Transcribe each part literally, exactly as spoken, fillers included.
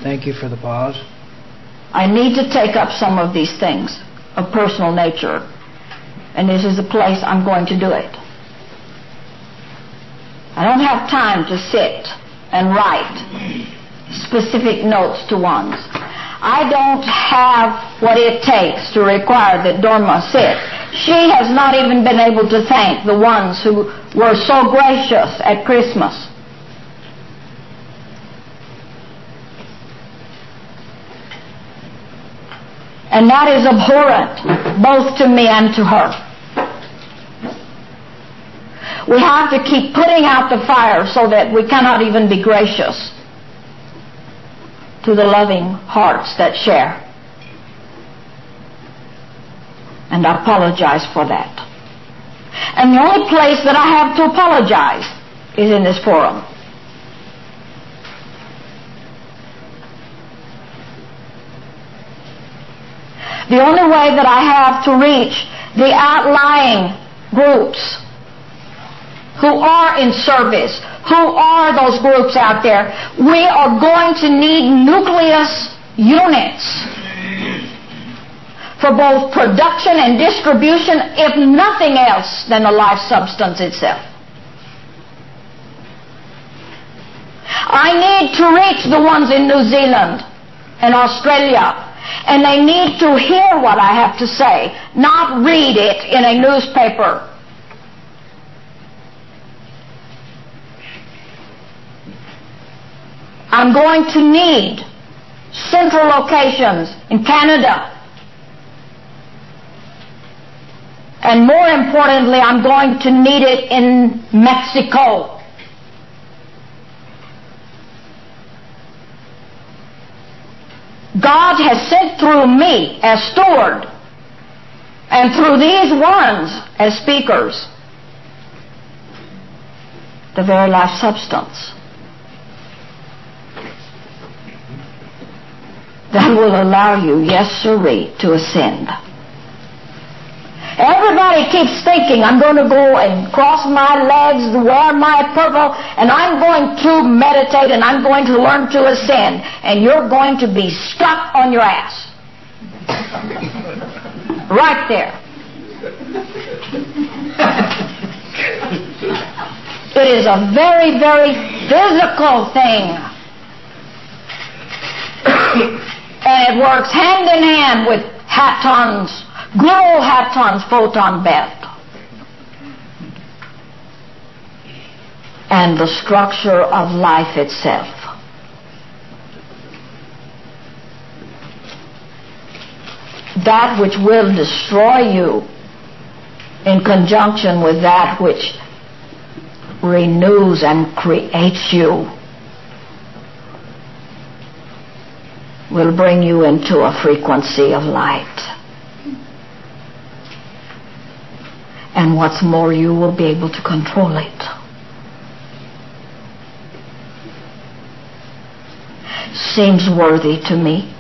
Thank you for the pause. I need to take up some of these things of personal nature, and this is the place I'm going to do it. I don't have time to sit and write specific notes to ones. I don't have what it takes to require that Dorma sit. She has not even been able to thank the ones who were so gracious at Christmas. And that is abhorrent, both to me and to her. We have to keep putting out the fire so that we cannot even be gracious to the loving hearts that share. And I apologize for that. And the only place that I have to apologize is in this forum. The only way that I have to reach the outlying groups who are in service, who are those groups out there, we are going to need nucleus units for both production and distribution, if nothing else than the life substance itself. I need to reach the ones in New Zealand and Australia, and they need to hear what I have to say, not read it in a newspaper. I'm going to need central locations in Canada. And more importantly, I'm going to need it in Mexico. God has sent through me as steward and through these ones as speakers the very life substance that will allow you, yes sirree, to ascend. Everybody keeps thinking, I'm going to go and cross my legs, wear my purple, and I'm going to meditate and I'm going to learn to ascend. And you're going to be stuck on your ass. Right there. It is a very, very physical thing. And it works hand in hand with Hatton's, Guru Hatton's photon belt. And the structure of life itself. That which will destroy you in conjunction with that which renews and creates you will bring you into a frequency of light. And what's more, you will be able to control it. Seems worthy to me.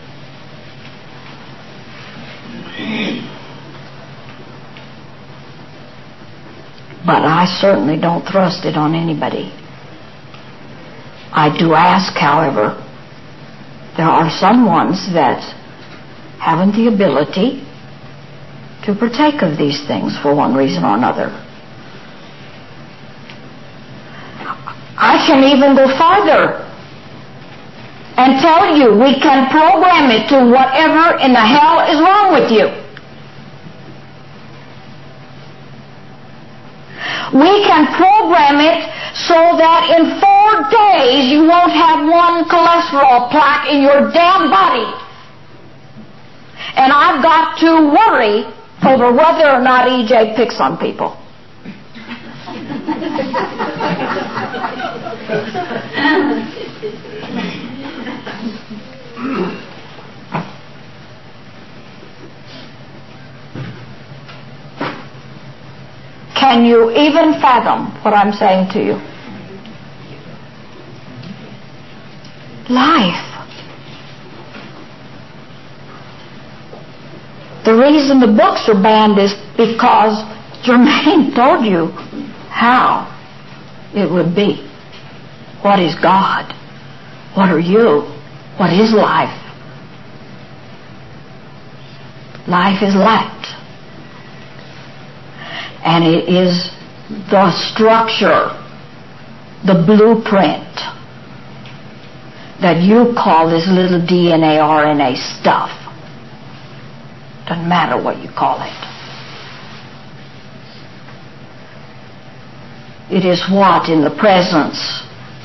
But I certainly don't thrust it on anybody. I do ask, however, there are some ones that haven't the ability to partake of these things for one reason or another. I can even go farther and tell you we can program it to whatever in the hell is wrong with you. We can program it so that in four days you won't have one cholesterol plaque in your damn body. And I've got to worry over whether or not E J picks on people. Can you even fathom what I'm saying to you? Life. The reason the books are banned is because Germaine told you how it would be. What is God? What are you? What is life? Life is light. And it is the structure, the blueprint that you call this little D N A, R N A stuff. Doesn't matter what you call it. It is what, in the presence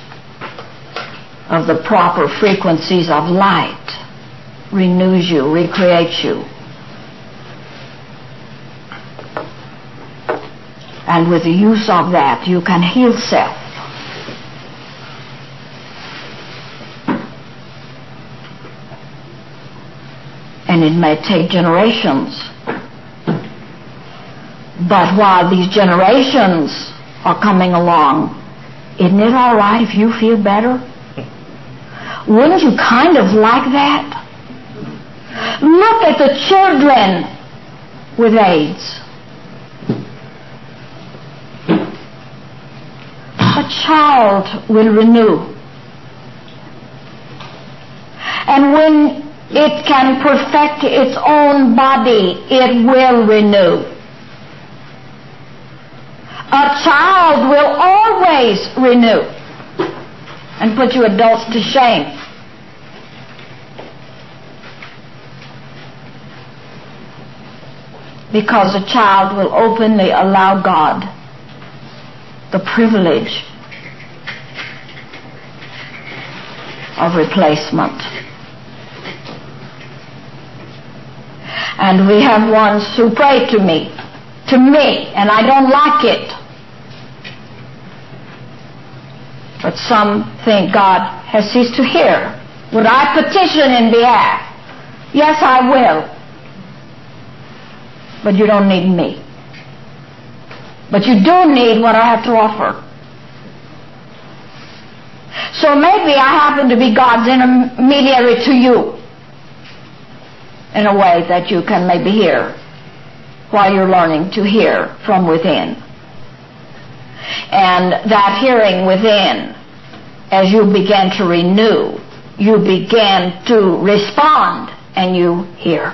of the proper frequencies of light, renews you, recreates you. And with the use of that, you can heal self. And it may take generations. But while these generations are coming along, isn't it all right if you feel better? Wouldn't you kind of like that? Look at the children with AIDS. A child will renew. And when it can perfect its own body, it will renew. A child will always renew and put you adults to shame. Because a child will openly allow God the privilege of replacement. And we have ones who pray to me, to me, and I don't like it. But some think God has ceased to hear. Would I petition in behalf? Yes, I will. But you don't need me. But you do need what I have to offer. So maybe I happen to be God's intermediary to you in a way that you can maybe hear while you're learning to hear from within. And that hearing within, as you begin to renew, you begin to respond and you hear.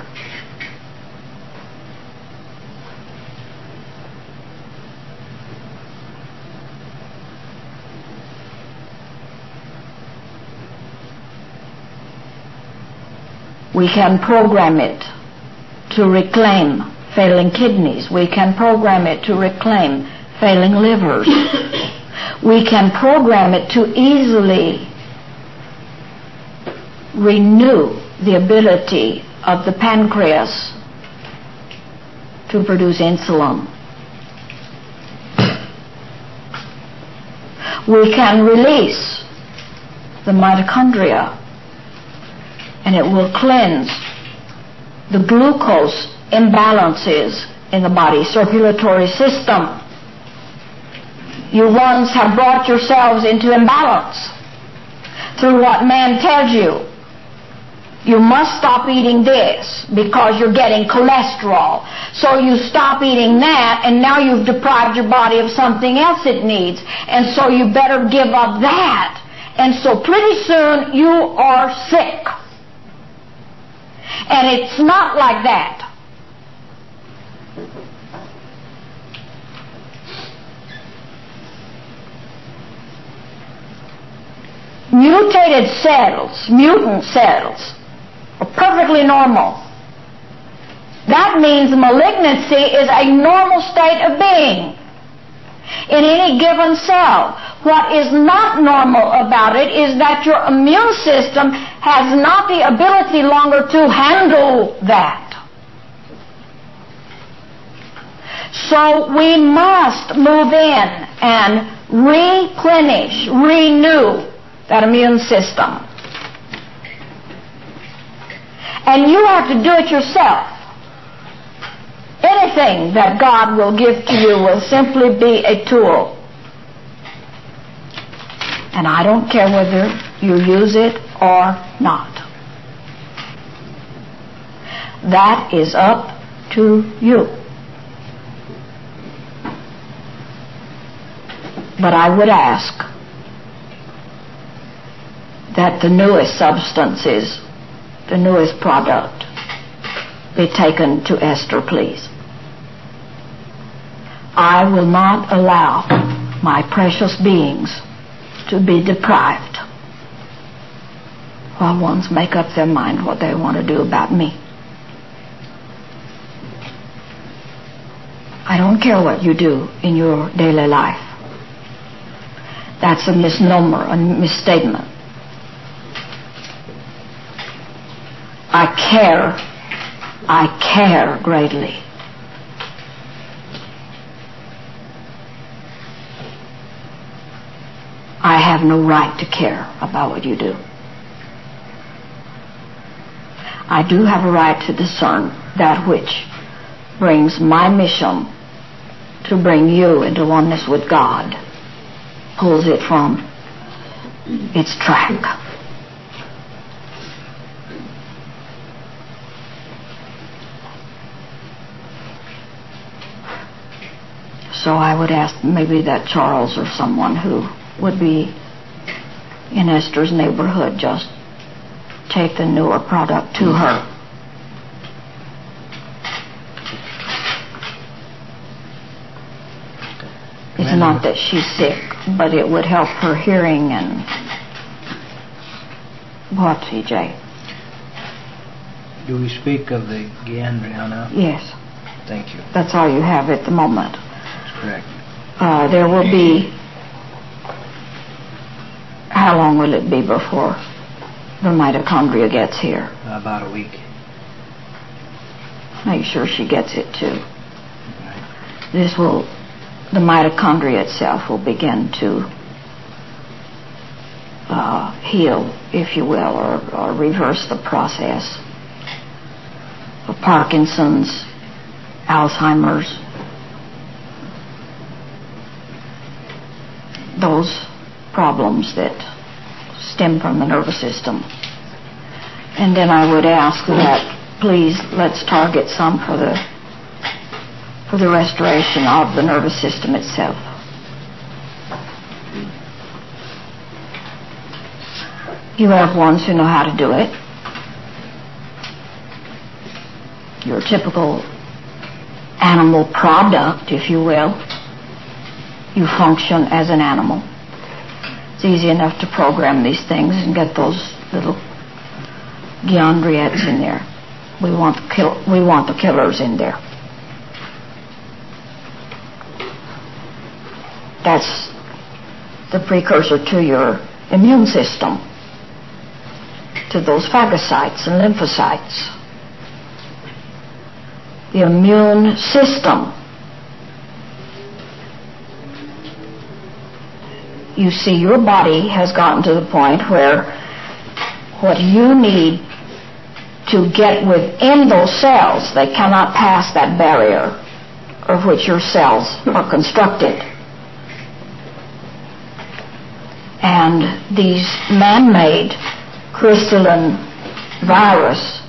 We can program it to reclaim failing kidneys. We can program it to reclaim failing livers. We can program it to easily renew the ability of the pancreas to produce insulin. We can release the mitochondria, and it will cleanse the glucose imbalances in the body circulatory system. You once have brought yourselves into imbalance through what man tells you. You must stop eating this because you're getting cholesterol. So you stop eating that, and now you've deprived your body of something else it needs. And so you better give up that. And so pretty soon you are sick. And it's not like that. Mutated cells, mutant cells, are perfectly normal. That means malignancy is a normal state of being in any given cell. What is not normal about it is that your immune system has not the ability longer to handle that. So we must move in and replenish, renew that immune system. And you have to do it yourself. Anything that God will give to you will simply be a tool. And I don't care whether you use it or not. That is up to you. But I would ask that the newest substances, the newest product, be taken to Esther, please. I will not allow my precious beings to be deprived while ones make up their mind what they want to do about me. I don't care what you do in your daily life. That's a misnomer, a misstatement. I care. I care greatly. I have no right to care about what you do. I do have a right to discern that which brings my mission to bring you into oneness with God, pulls it from its track. So I would ask maybe that Charles or someone who would be in Esther's neighborhood just take the newer product to her. It's not that she's sick, but it would help her hearing and... What, T J? Do we speak of the Gandriana? Yes. Thank you. That's all you have at the moment. That's correct. Uh, there will be... How long will it be before the mitochondria gets here? About a week. Make sure she gets it too. Right. This will... The mitochondria itself will begin to uh, heal, if you will, or, or reverse the process of Parkinson's, Alzheimer's, those problems that stem from the nervous system. And then I would ask that please let's target some for the for the restoration of the nervous system itself. You have ones who know how to do it. Your typical animal product, if you will. You function as an animal. It's easy enough to program these things and get those little Gandriettes in there. We want the kill, we want the killers in there. That's the precursor to your immune system, to those phagocytes and lymphocytes. The immune system. You see, your body has gotten to the point where what you need to get within those cells, they cannot pass that barrier of which your cells are constructed. And these man-made crystalline virus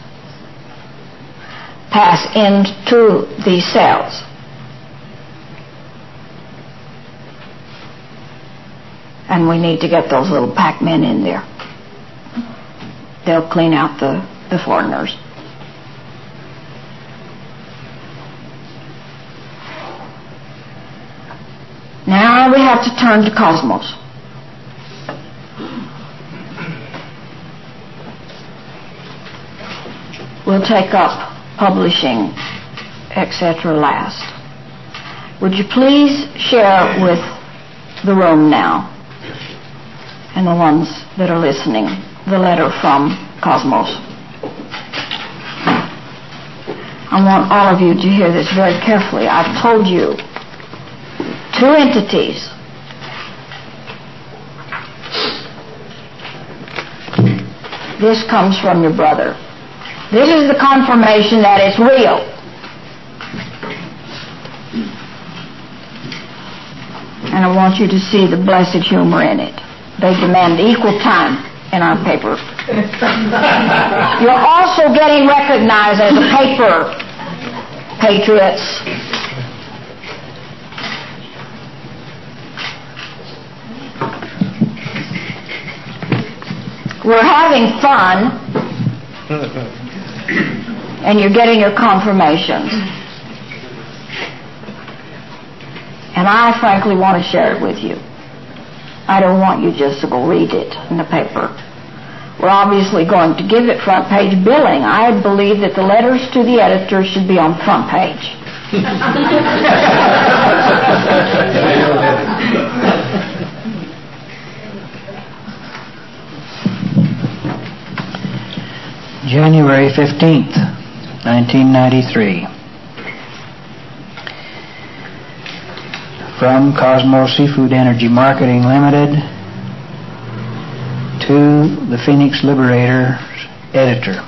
pass into these cells. And we need to get those little Pac-Men in there. They'll clean out the, the foreigners. Now we have to turn to Cosmos. We'll take up publishing, et cetera last. Would you please share with the room now, and the ones that are listening, the letter from Cosmos? I want all of you to hear this very carefully. I've told you two entities. This comes from your brother. This is the confirmation that it's real. And I want you to see the blessed humor in it. They demand equal time in our paper. You're also getting recognized as a paper patriots. we're having fun, and you're getting your confirmations. And I frankly want to share it with you. I don't want you just to go read it in the paper. We're obviously going to give it front page billing. I believe that the letters to the editor should be on front page. January fifteenth, nineteen ninety-three. From Cosmos Seafood Energy Marketing Limited to the Phoenix Liberator's editor.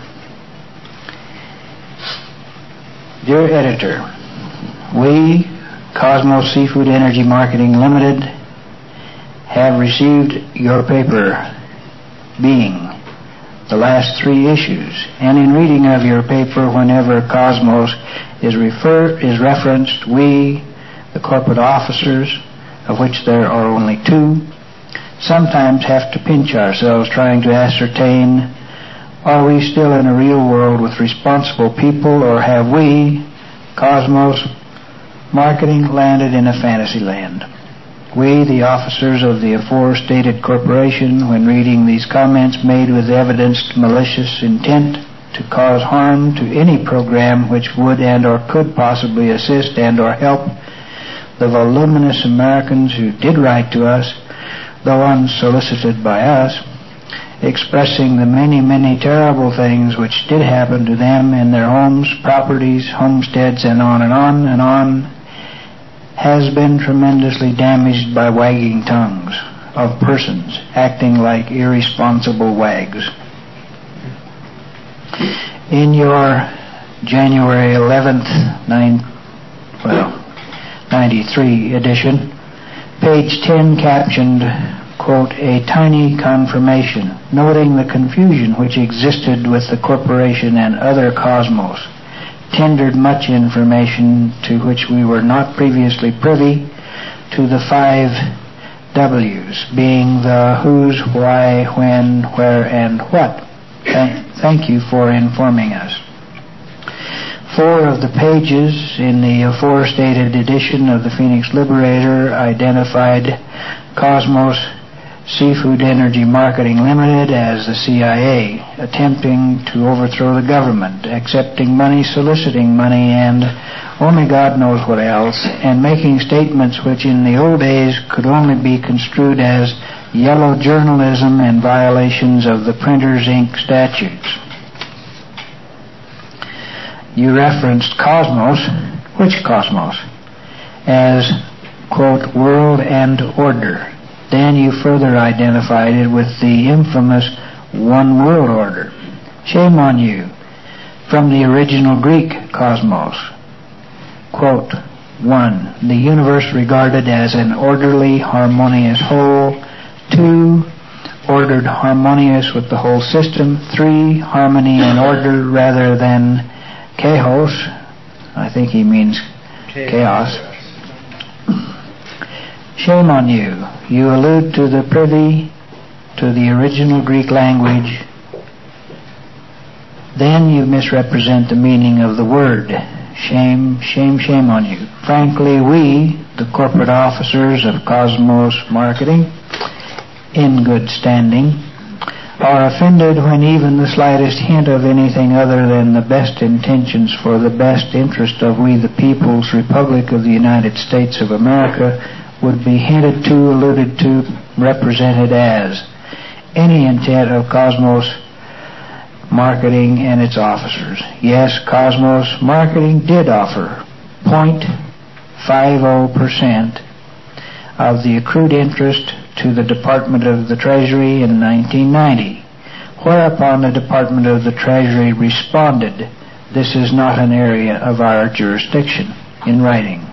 Dear editor, we, Cosmos Seafood Energy Marketing Limited, have received your paper, being the last three issues, and in reading of your paper, whenever Cosmos is refer is referenced, we, the corporate officers, of which there are only two, sometimes have to pinch ourselves trying to ascertain, are we still in a real world with responsible people, or have we, Cosmos Marketing, landed in a fantasy land? We, the officers of the aforestated corporation, when reading these comments made with evidenced malicious intent to cause harm to any program which would and or could possibly assist and or help the voluminous Americans who did write to us, though unsolicited by us, expressing the many, many terrible things which did happen to them in their homes, properties, homesteads, and on and on and on, has been tremendously damaged by wagging tongues of persons acting like irresponsible wags. In your January eleventh, nine, well, ninety-three edition, page ten captioned, quote, a tiny confirmation, noting the confusion which existed with the corporation and other Cosmos, tendered much information to which we were not previously privy, to the five W's, being the who's, why, when, where, and what. Thank, thank you for informing us. Four of the pages in the aforestated edition of the Phoenix Liberator identified Cosmos Seafood Energy Marketing Limited as the C I A, attempting to overthrow the government, accepting money, soliciting money, and only God knows what else, and making statements which in the old days could only be construed as yellow journalism and violations of the Printer's Ink statutes. You referenced Cosmos, which Cosmos, as, quote, world and order. Then you further identified it with the infamous one world order. Shame on you. From the original Greek Cosmos, quote, one, the universe regarded as an orderly, harmonious whole. Two, ordered harmonious with the whole system. Three, harmony and order rather than chaos. I think he means chaos. Shame on you. You allude to the privy to the original Greek language. Then you misrepresent the meaning of the word. Shame, shame, shame on you. Frankly, we, the corporate officers of Cosmos Marketing, in good standing, are offended when even the slightest hint of anything other than the best intentions for the best interest of we the People's Republic of the United States of America would be hinted to, alluded to, represented as any intent of Cosmos Marketing and its officers. Yes, Cosmos Marketing did offer zero point five zero percent of the accrued interest to the Department of the Treasury in nineteen ninety, whereupon the Department of the Treasury responded, this is not an area of our jurisdiction, in writing.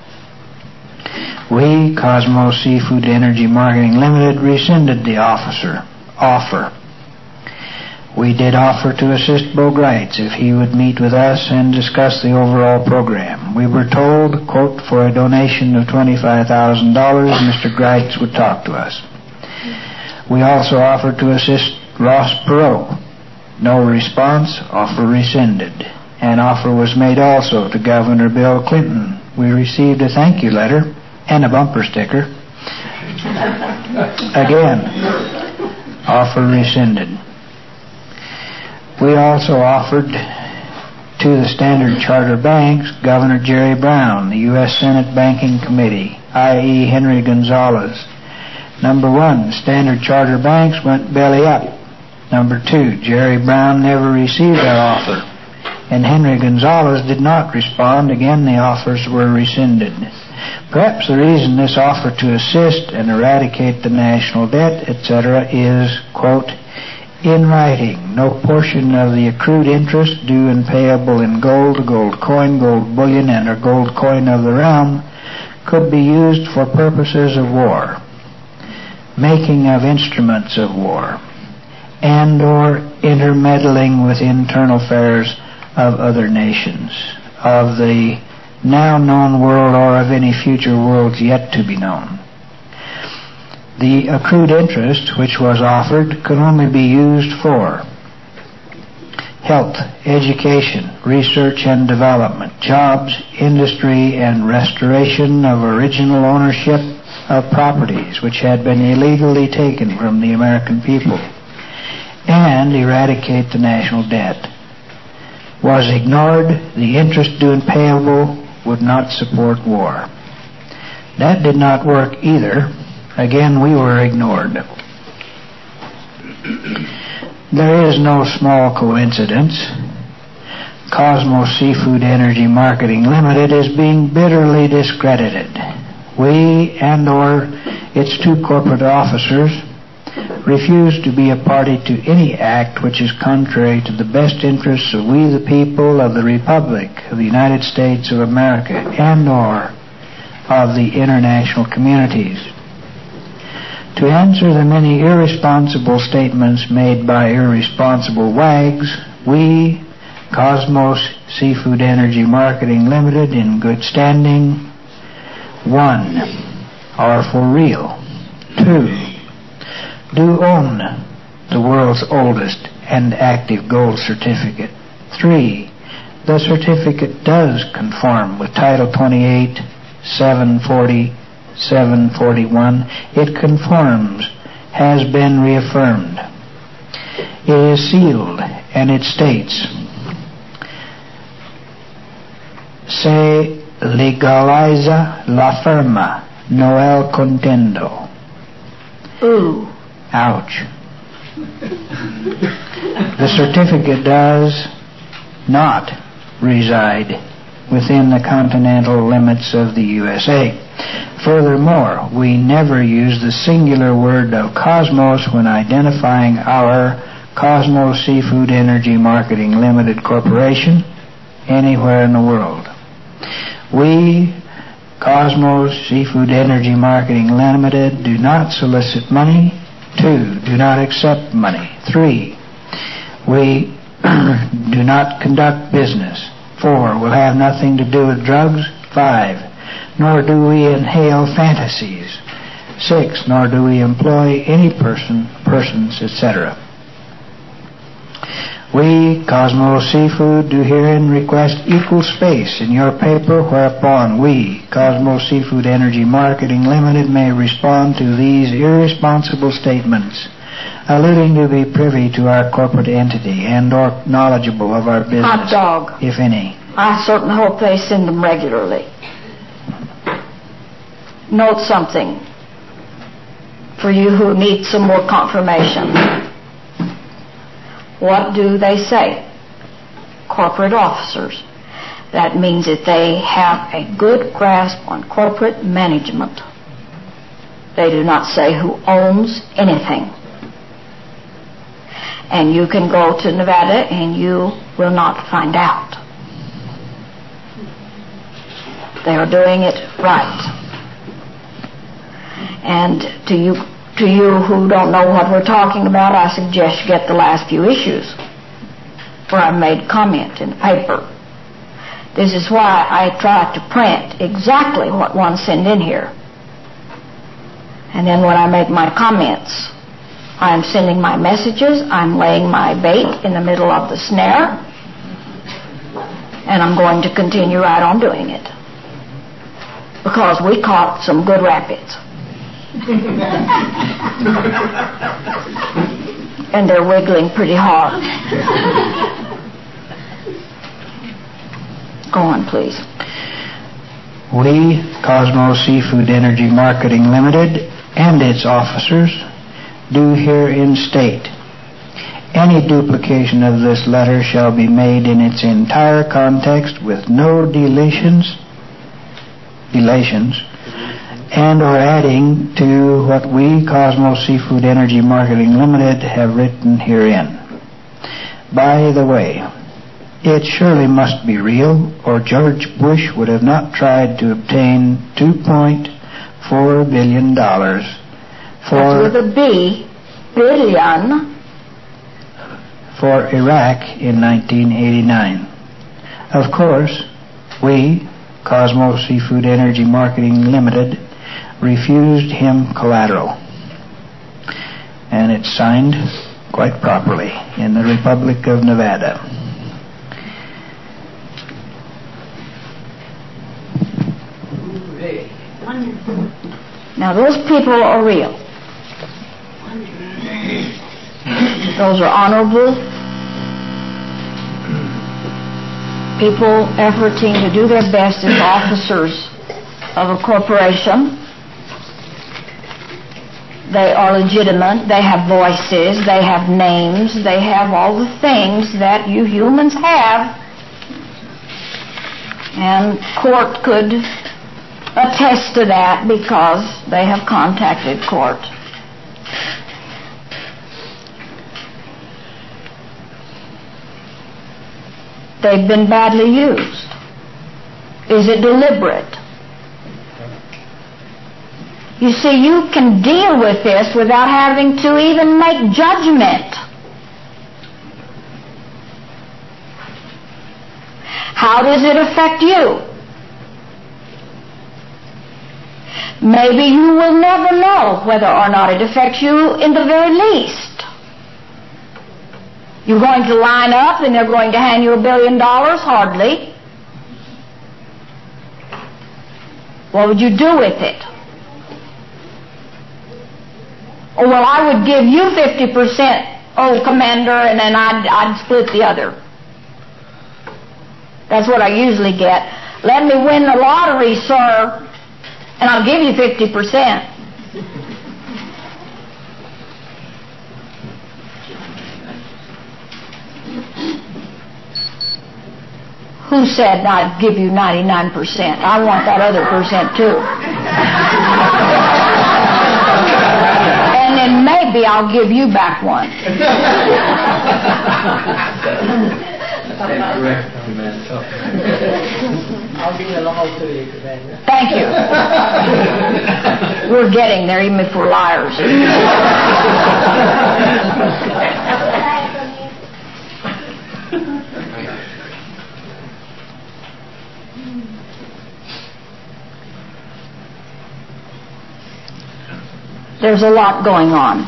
We, Cosmos Seafood Energy Marketing Limited, rescinded the officer offer. We did offer to assist Bo Greitz if he would meet with us and discuss the overall program. We were told, quote, for a donation of twenty-five thousand dollars, Mister Greitz would talk to us. We also offered to assist Ross Perot. No response. Offer rescinded. An offer was made also to Governor Bill Clinton. We received a thank you letter and a bumper sticker. Again, offer rescinded. We also offered to the Standard Chartered Banks, Governor Jerry Brown, the U S Senate Banking Committee, that is. Henry Gonzalez. Number one, Standard Chartered Banks went belly up. Number two, Jerry Brown never received our offer, and Henry Gonzalez did not respond. Again, the offers were rescinded. Perhaps the reason this offer to assist and eradicate the national debt, et cetera, is, quote, in writing, no portion of the accrued interest due and payable in gold, gold coin, gold bullion, and or gold coin of the realm could be used for purposes of war, making of instruments of war, and or intermeddling with internal affairs of other nations, of the now known world or of any future worlds yet to be known. The accrued interest which was offered could only be used for health, education, research and development, jobs, industry, and restoration of original ownership of properties which had been illegally taken from the American people, and eradicate the national debt. Was ignored, the interest due and payable would not support war. That did not work either. Again, we were ignored. There is no small coincidence. Cosmos Seafood Energy Marketing Limited is being bitterly discredited. We and or its two corporate officers refuse to be a party to any act which is contrary to the best interests of we the people of the Republic of the United States of America and or of the international communities. To answer the many irresponsible statements made by irresponsible wags, we, Cosmos Seafood Energy Marketing Limited, in good standing, one, are for real. Two, do own the world's oldest and active gold certificate. Three, the certificate does conform with Title twenty-eight, seven forty, seven forty-one. It conforms, has been reaffirmed. It is sealed, and it states, se legaliza la firma Noel Contendo. Ooh. Ouch. The certificate does not reside within the continental limits of the U S A. Furthermore, we never use the singular word of Cosmos when identifying our Cosmos Seafood Energy Marketing Limited Corporation anywhere in the world. We, Cosmos Seafood Energy Marketing Limited, do not solicit money. Two, do not accept money. Three, we do not conduct business. Four, will have nothing to do with drugs. Five, nor do we inhale fantasies. Six, nor do we employ any person, persons, et cetera. We, Cosmos Seafood, do herein request equal space in your paper whereupon we, Cosmos Seafood Energy Marketing Limited, may respond to these irresponsible statements, alluding to be privy to our corporate entity and or knowledgeable of our business, Hot dog. if any. I certainly hope they send them regularly. Note something for you who need some more confirmation. What do they say? Corporate officers. That means that they have a good grasp on corporate management. They do not say who owns anything. And you can go to Nevada and you will not find out. They are doing it right. And to you To you who don't know what we're talking about, I suggest you get the last few issues where I made comment in the paper. This is why I try to print exactly what one sent in here. And then when I make my comments, I'm sending my messages. I'm laying my bait in the middle of the snare. And I'm going to continue right on doing it. Because we caught some good rapids. And they're wiggling pretty hard. Go on, please. We, Cosmos Seafood Energy Marketing Limited, and its officers, do herein state: any duplication of this letter shall be made in its entire context with no deletions, deletions, and or adding to what we, Cosmos Seafood Energy Marketing Limited, have written herein. By the way, it surely must be real, or George Bush would have not tried to obtain two point four billion dollars for... That's with a B, billion... for Iraq in nineteen eighty-nine. Of course, we, Cosmos Seafood Energy Marketing Limited, refused him collateral. And it's signed quite properly in the Republic of Nevada. Now those people are real. Those are honorable people efforting to do their best as officers of a corporation. They are legitimate. They have voices. They have names. They have all the things that you humans have. And court could attest to that because they have contacted court. They've been badly used. Is it deliberate? You see, you can deal with this without having to even make judgment. How does it affect you? Maybe you will never know whether or not it affects you in the very least. You're going to line up and they're going to hand you a billion dollars? Hardly. What would you do with it? Oh, well, I would give you fifty percent, oh, Commander, and then I'd, I'd split the other. That's what I usually get. Let me win the lottery, sir, and I'll give you fifty percent. Who said I'd give you ninety-nine percent? I want that other percent too. And then maybe I'll give you back one. I'll bring along to you, Commander. Thank you. We're getting there, even if we're liars. There's a lot going on.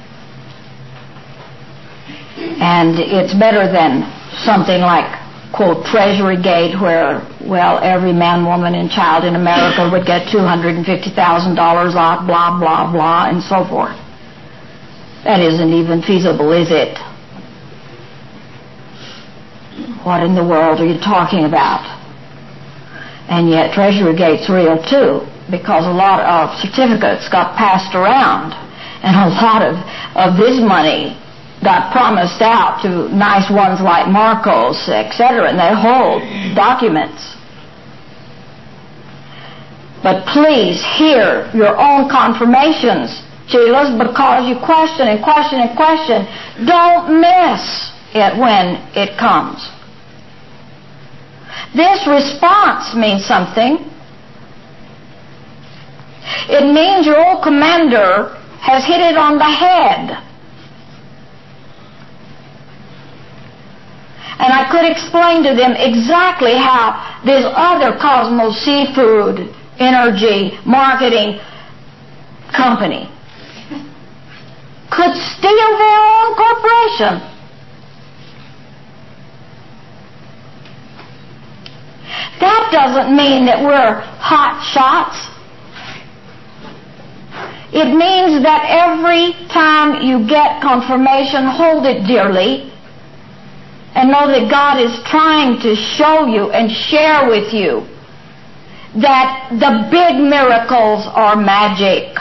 And it's better than something like, quote, Treasury-gate, where, well, every man, woman, and child in America would get two hundred fifty thousand dollars off, blah, blah, blah, and so forth. That isn't even feasible, is it? What in the world are you talking about? And yet Treasury-gate's real, too, because a lot of certificates got passed around, and a lot of, of this money got promised out to nice ones like Marcos, et cetera, and they hold documents. But please hear your own confirmations, Cheilas, because you question and question and question. Don't miss it when it comes. This response means something. It means your old commander has hit it on the head. And I could explain to them exactly how this other Cosmos Seafood Energy Marketing Company could steal their own corporation. That doesn't mean that we're hot shots. It means that every time you get confirmation, hold it dearly and know that God is trying to show you and share with you that the big miracles are magic.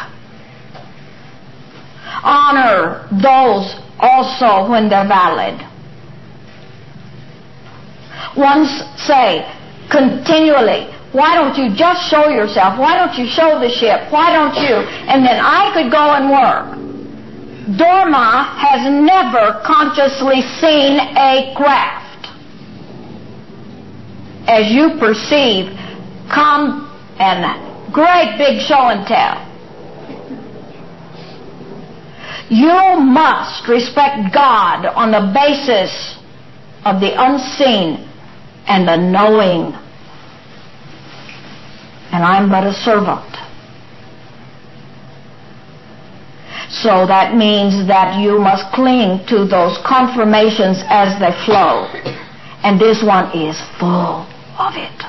Honor those also when they're valid. Ones say continually, why don't you just show yourself? Why don't you show the ship? Why don't you? And then I could go and work. Dorma has never consciously seen a craft as you perceive come and great big show and tell. You must respect God on the basis of the unseen and the knowing. And I'm but a servant. So that means that you must cling to those confirmations as they flow. And this one is full of it.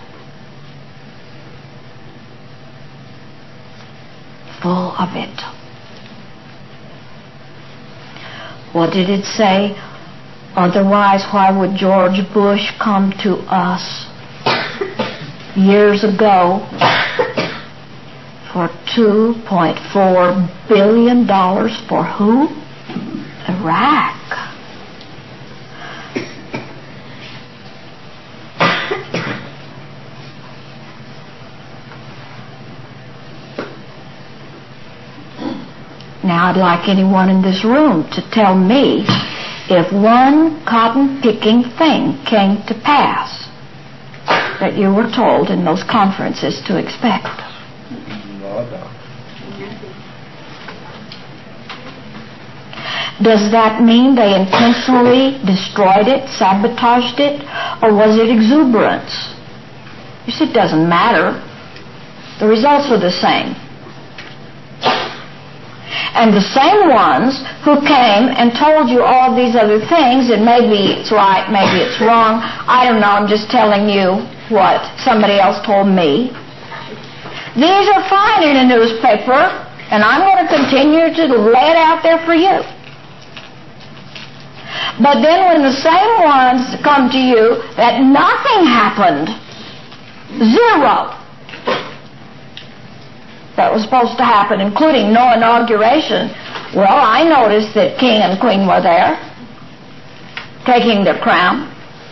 Full of it. What did it say? Otherwise, why would George Bush come to us years ago for two point four billion dollars for who? Iraq. Now I'd like anyone in this room to tell me if one cotton-picking thing came to pass that you were told in those conferences to expect. Does that mean they intentionally destroyed it, sabotaged it, or was it exuberance? You see, it doesn't matter. The results were the same. And the same ones who came and told you all these other things, and maybe it's right, maybe it's wrong, I don't know, I'm just telling you what somebody else told me. These are fine in a newspaper, and I'm going to continue to lay it out there for you. But then when the same ones come to you that nothing happened, zero, that was supposed to happen, including no inauguration. Well, I noticed that King and Queen were there, taking their crown.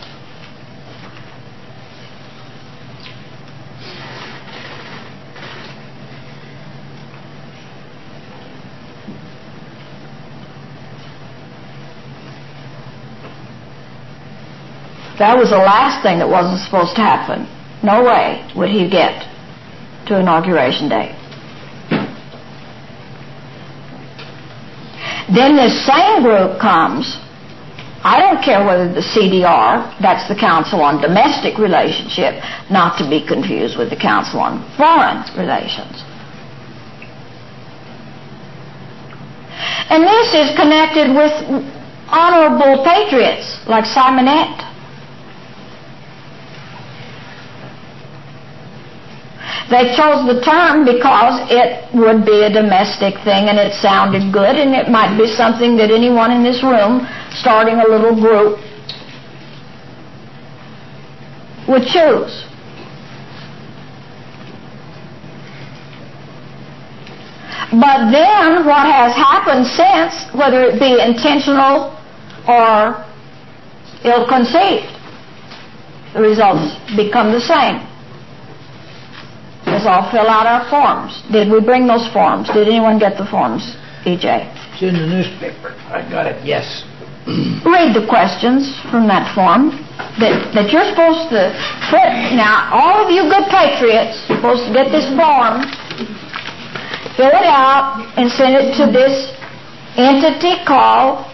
That was the last thing that wasn't supposed to happen. No way would he get to Inauguration Day. Then this same group comes. I don't care whether the C D R, that's the Council on Domestic Relationship, not to be confused with the Council on Foreign Relations. And this is connected with honorable patriots like Simonette. They chose the term because it would be a domestic thing and it sounded good, and it might be something that anyone in this room starting a little group would choose. But then what has happened since, whether it be intentional or ill-conceived, the results become the same. Let's all fill out our forms. Did we bring those forms? Did anyone get the forms, E J? It's in the newspaper. I got it, yes. Read the questions from that form that, that you're supposed to put. Now, all of you good patriots are supposed to get this form, fill it out, and send it to this entity called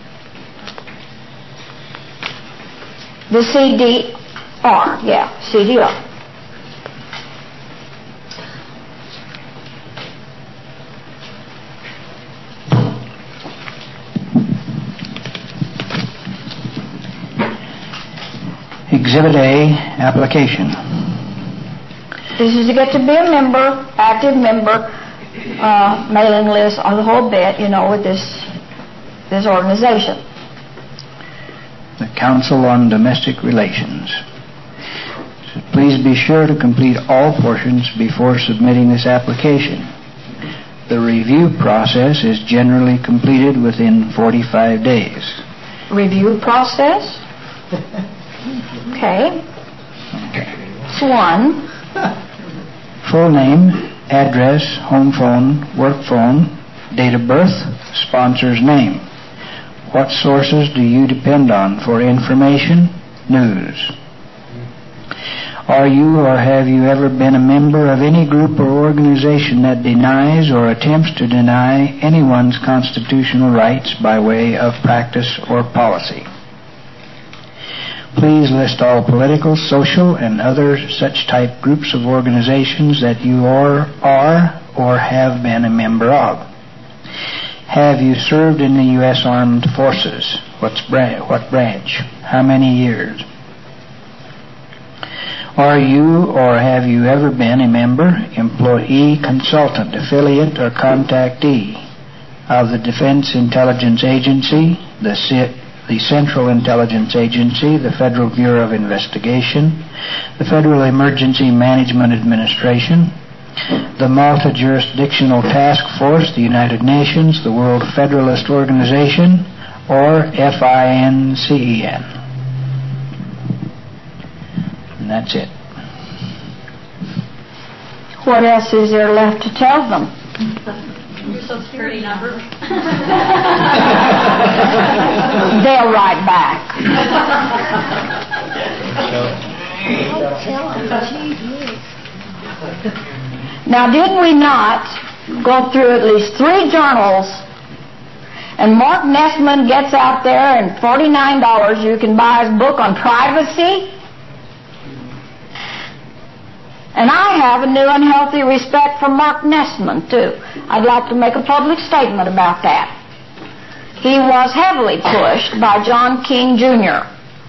the C D R. Yeah, C D R. Exhibit A, application. This is to get to be a member, active member, uh, mailing list, on the whole bit, you know, with this this organization. The Council on Domestic Relations. So please be sure to complete all portions before submitting this application. The review process is generally completed within forty-five days. Review process? Okay. Okay. It's one. Full name, address, home phone, work phone, date of birth, sponsor's name. What sources do you depend on for information? News. Are you or have you ever been a member of any group or organization that denies or attempts to deny anyone's constitutional rights by way of practice or policy? Please list all political, social, and other such type groups of organizations that you are, are or have been a member of. Have you served in the U S Armed Forces? What's bran- what branch? How many years? Are you or have you ever been a member, employee, consultant, affiliate, or contactee of the Defense Intelligence Agency, the C- the Central Intelligence Agency, the Federal Bureau of Investigation, the Federal Emergency Management Administration, the Malta Jurisdictional Task Force, the United Nations, the World Federalist Organization, or F I N C E N? And that's it. What else is there left to tell them? Your Social Security number. They'll write back. Now, did we not go through at least three journals, and Mark Nessman gets out there, and forty-nine dollars you can buy his book on privacy? And I have a new and healthy respect for Mark Nessman, too. I'd like to make a public statement about that. He was heavily pushed by John King Junior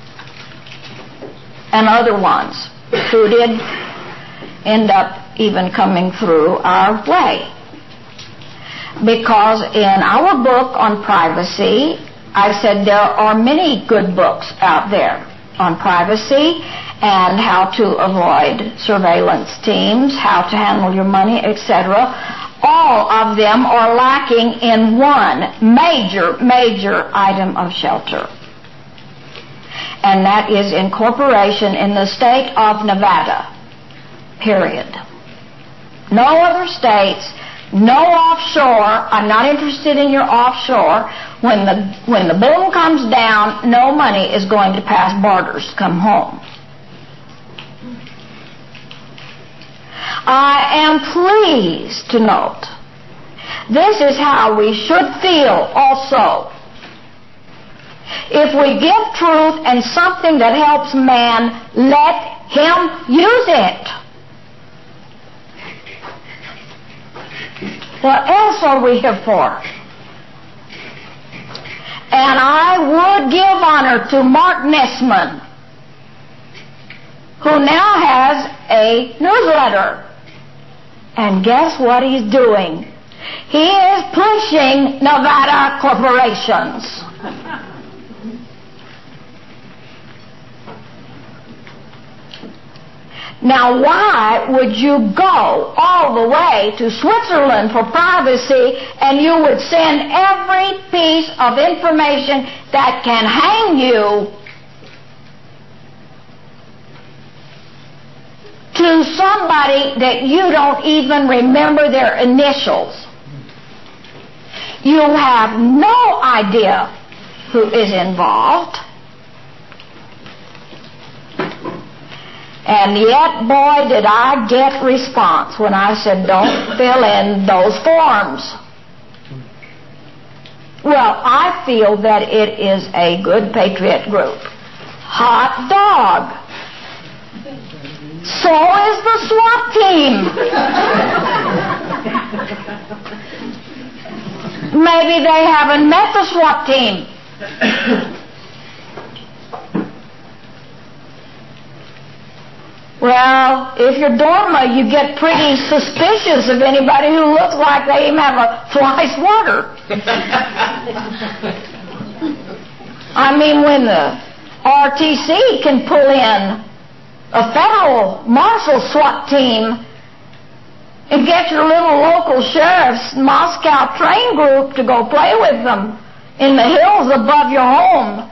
and other ones who did end up even coming through our way. Because in our book on privacy, I said there are many good books out there on privacy and how to avoid surveillance teams, how to handle your money, et cetera. All of them are lacking in one major, major item of shelter. And that is incorporation in the state of Nevada. Period. No other states, no offshore. I'm not interested in your offshore. When the when the boom comes down, no money is going to pass borders to come home. I am pleased to note this is how we should feel also. If we give truth and something that helps man, let him use it. What else are we here for? And I would give honor to Mark Nessman, who now has a newsletter. And guess what he's doing? He is pushing Nevada corporations. Now, why would you go all the way to Switzerland for privacy and you would send every piece of information that can hang you to somebody that you don't even remember their initials? You have no idea who is involved. And yet, boy, did I get response when I said, don't fill in those forms. Well, I feel that it is a good patriot group. Hot dog. So is the SWAT team. Maybe they haven't met the SWAT team. Well, if you're Dorma, you get pretty suspicious of anybody who looks like they even have a fly swatter. I mean, when the R T C can pull in a federal marshal SWAT team and get your little local sheriff's Moscow train group to go play with them in the hills above your home.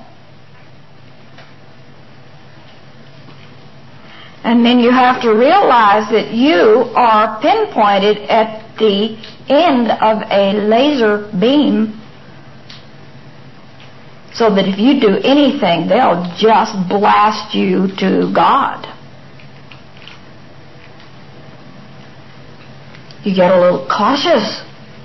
And then you have to realize that you are pinpointed at the end of a laser beam, so that if you do anything, they'll just blast you to God. You get a little cautious.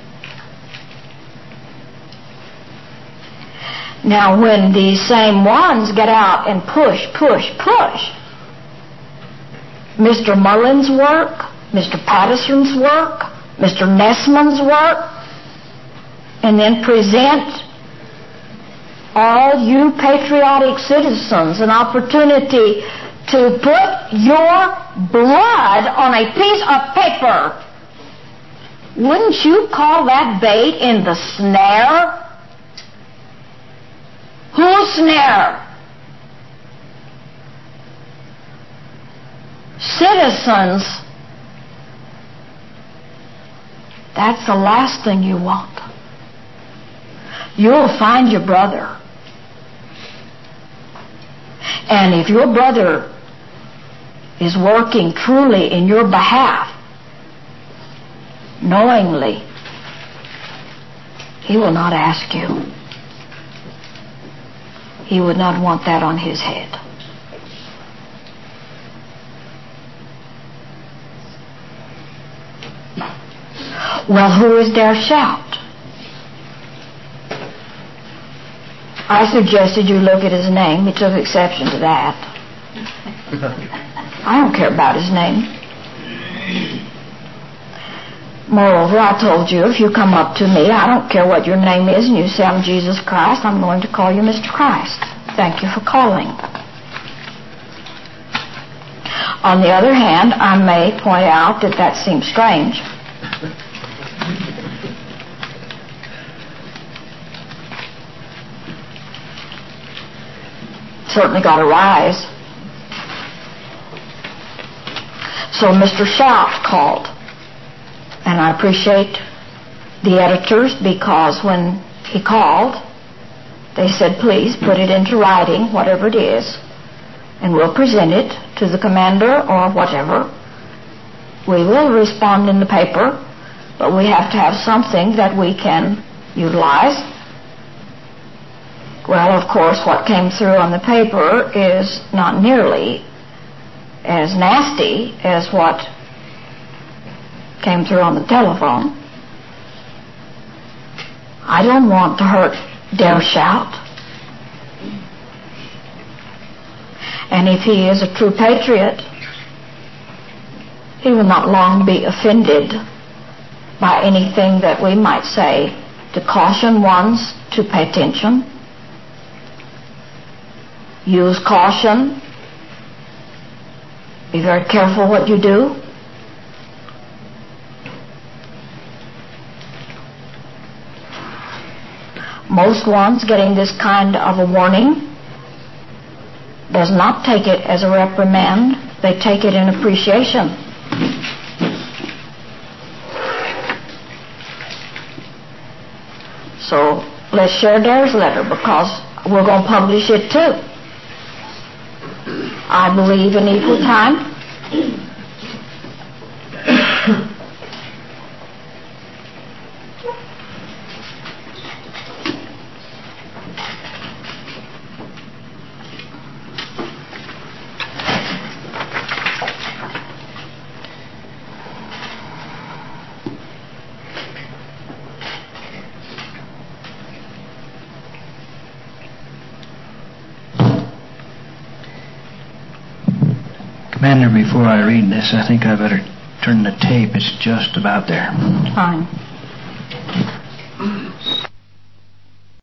Now, when these same ones get out and push, push, push, Mister Mullen's work, Mister Patterson's work, Mister Nessman's work, and then present all you patriotic citizens an opportunity to put your blood on a piece of paper. Wouldn't you call that bait in the snare? Whose snare? Citizens. That's the last thing you want. You'll find your brother. And if your brother is working truly in your behalf, knowingly, he will not ask you. He would not want that on his head. Well, who is dare shout? I suggested you look at his name. He took exception to that. I don't care about his name. Moreover, I told you, if you come up to me, I don't care what your name is, and you say I'm Jesus Christ, I'm going to call you Mister Christ. Thank you for calling. On the other hand, I may point out that that seems strange. Certainly got a rise. So Mister Shout called. And I appreciate the editors, because when he called, they said, please put it into writing, whatever it is, and we'll present it to the commander or whatever. We will respond in the paper, but we have to have something that we can utilize. Well, of course, what came through on the paper is not nearly as nasty as what came through on the telephone. I don't want to hurt Dare Shout. And if he is a true patriot, he will not long be offended by anything that we might say to caution ones to pay attention. Use caution. Be very careful what you do. Most ones getting this kind of a warning does not take it as a reprimand. They take it in appreciation. So let's share Dare's letter, because we're going to publish it too. I believe in equal time. Commander, before I read this, I think I better turn the tape. It's just about there. Fine.